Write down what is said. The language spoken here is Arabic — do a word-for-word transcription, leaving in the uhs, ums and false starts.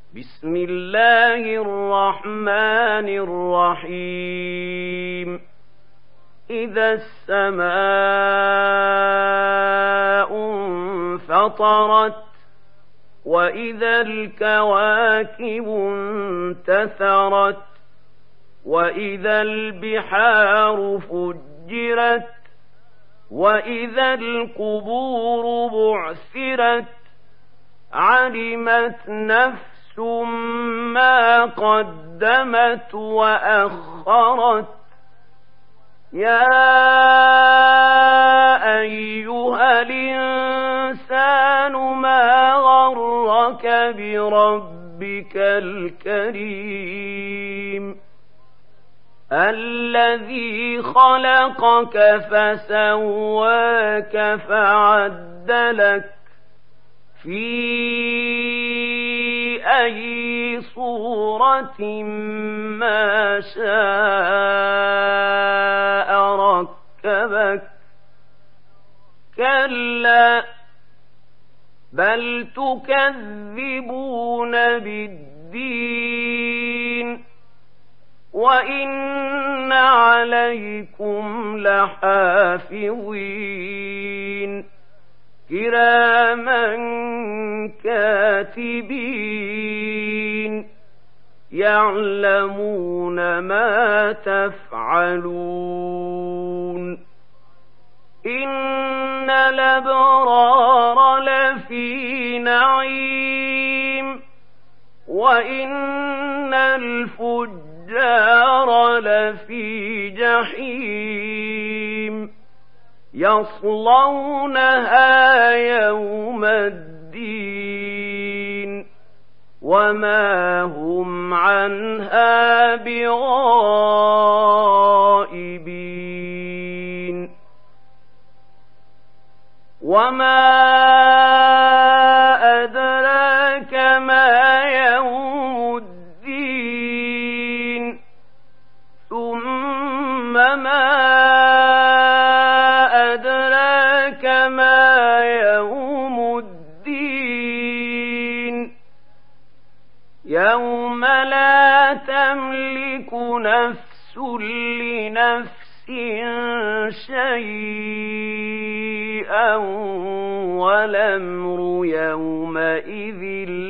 بسم الله الرحمن الرحيم إذا السماء انفطرت وإذا الكواكب انتثرت وإذا البحار فجرت وإذا القبور بعثرت علمت نفس ما قدمت وأخرت يا أيها الإنسان ما غرك بربك الكريم الذي خلقك فسواك فعدلك في أي صورة ما شاء ركبك كلا بل تكذبون بالدين وإن عليكم لحافظين كراما كاتبين يعلمون ما تفعلون إن الأبرار لفي نعيم وإن الفجار لفي جحيم يصلونها يوم الدين وما هم عنها بغائبين وما أدراك ما يوم الدين ثم ما ما يوم الدين يوم لا تملك نفس لنفس شيئا والأمر يومئذ